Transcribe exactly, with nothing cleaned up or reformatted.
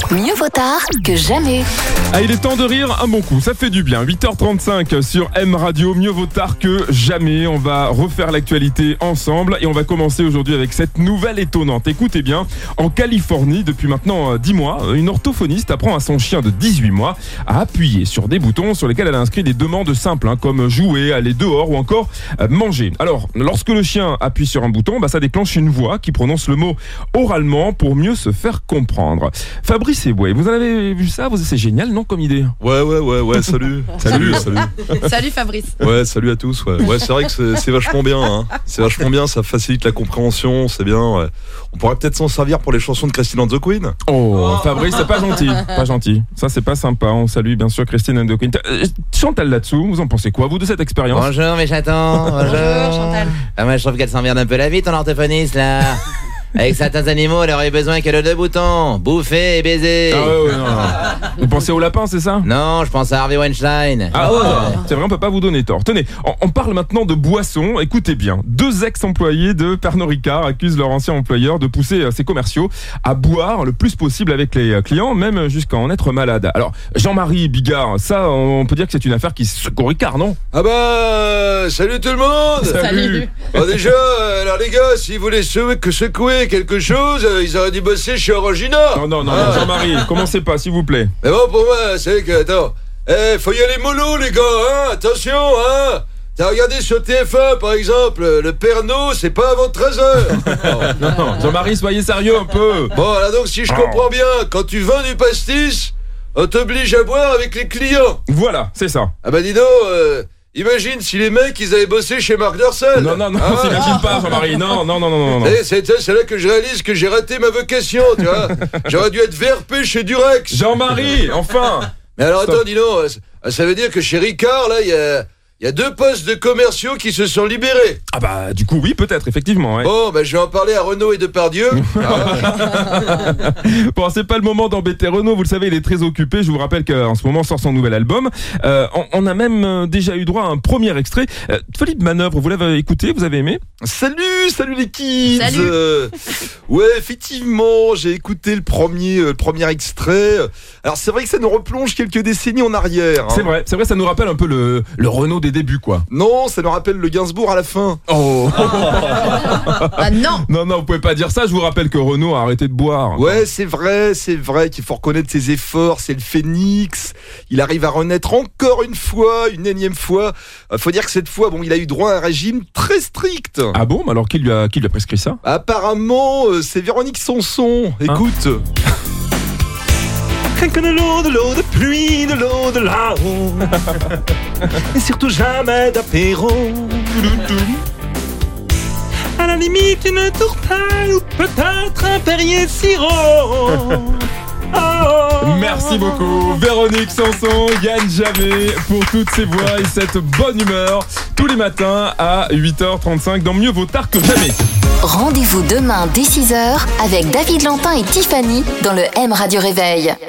Mieux vaut tard que jamais. Ah, il est temps de rire un bon coup, ça fait du bien. huit heures trente-cinq sur M Radio, mieux vaut tard que jamais. On va refaire l'actualité ensemble et on va commencer aujourd'hui avec cette nouvelle étonnante. Écoutez bien, en Californie, depuis maintenant dix mois, une orthophoniste apprend à son chien de dix-huit mois à appuyer sur des boutons sur lesquels elle a inscrit des demandes simples, hein, comme jouer, aller dehors ou encore euh, manger. Alors, lorsque le chien appuie sur un bouton, bah, ça déclenche une voix qui prononce le mot oralement pour mieux se faire comprendre. Fabrice Eboué, vous en avez vu ça? C'est génial, non, comme idée? Ouais, ouais, ouais, ouais, salut. salut, salut. Salut Fabrice. Ouais, salut à tous. Ouais, ouais c'est vrai que c'est, c'est vachement bien. Hein. C'est vachement bien, ça facilite la compréhension, c'est bien. Ouais. On pourrait peut-être s'en servir pour les chansons de Christine and the Queen. Oh, Fabrice, c'est pas gentil. Pas gentil. Ça, c'est pas sympa. On salue bien sûr Christine and the Queen. Euh, Chantal là-dessous, vous en pensez quoi, vous, de cette expérience? Bonjour mes chatons. Bonjour. Bonjour Chantal. Ah, moi, je trouve qu'elle s'emmerde un peu la vie, ton orthophoniste là. Avec certains animaux, elle aurait besoin que de deux boutons, bouffer et baiser. Ah ouais, ouais, non, non. Vous pensez au lapin, c'est ça? Non, je pense à Harvey Weinstein. Ah ouais, c'est vrai, on peut pas vous donner tort. Tenez, on, on parle maintenant de boissons. Écoutez bien, deux ex-employés de Pernod Ricard accusent leur ancien employeur de pousser ses commerciaux à boire le plus possible avec les clients, même jusqu'à en être malade. Alors, Jean-Marie Bigard, ça, on peut dire que c'est une affaire qui secoue Ricard, non? Ah bah, salut tout le monde. Salut. Bon, déjà, alors les gars, si vous voulez secouer, que secouer quelque chose, ils auraient dû bosser chez Orangina. Non, non, non, ah. Jean-Marie, commencez pas, s'il vous plaît. Mais bon, pour moi, c'est que, attends, eh, faut y aller mollo, les gars, hein, attention, hein. T'as regardé sur T F un, par exemple, le Pernod, c'est pas avant treize heures. Oh. Non, non, Jean-Marie, soyez sérieux un peu. Bon, alors donc, si je comprends bien, quand tu vends du pastis, on t'oblige à boire avec les clients. Voilà, c'est ça. Ah bah dis donc, euh, imagine si les mecs, ils avaient bossé chez Marc Dorcel. Non, non, non, ah, on s'imagine pas, Jean-Marie. Non, non, non, non, non. C'est, c'est, c'est là que je réalise que j'ai raté ma vocation, tu vois. J'aurais dû être V R P chez Durex. Jean-Marie, enfin. Mais alors Stop. attends, dis donc, ça veut dire que chez Ricard, là, il y a, y a deux postes de commerciaux qui se sont libérés. Ah bah, du coup, oui, peut-être, effectivement. Ouais. Bon, bah je vais en parler à Renaud et Depardieu. ah. Bon, c'est pas le moment d'embêter Renaud, vous le savez, il est très occupé. Je vous rappelle qu'en ce moment sort son nouvel album. Euh, on, on a même euh, déjà eu droit à un premier extrait. Euh, Philippe Manœuvre, vous l'avez écouté, vous avez aimé? Salut, salut les kids. Salut. Euh, ouais, effectivement, j'ai écouté le premier, euh, le premier extrait. Alors c'est vrai que ça nous replonge quelques décennies en arrière. Hein. C'est vrai, c'est vrai, ça nous rappelle un peu le, le Renaud des débuts, quoi. Non, ça nous rappelle le Gainsbourg à la fin. Oh. Ah non. Non, non, vous pouvez pas dire ça. Je vous rappelle que Renaud a arrêté de boire. Ouais, c'est vrai, c'est vrai qu'il faut reconnaître ses efforts. C'est le phénix. Il arrive à renaître encore une fois, une énième fois. Euh, faut dire que cette fois, bon, il a eu droit à un régime très strict. Ah bon? Mais alors qui lui a, qui lui a prescrit ça? Apparemment, euh, c'est Véronique Sanson. Écoute. Que de l'eau, de l'eau de pluie, de l'eau de là-haut. Et surtout jamais d'apéro. À la limite une tourtaille ou peut-être un Perrier sirop. Oh. Merci beaucoup Véronique Sanson, Yann Jamé pour toutes ces voix et cette bonne humeur tous les matins à huit heures trente-cinq dans Mieux vaut tard que jamais. Rendez-vous demain dès six heures avec David Lantin et Tiffany dans le M Radio Réveil.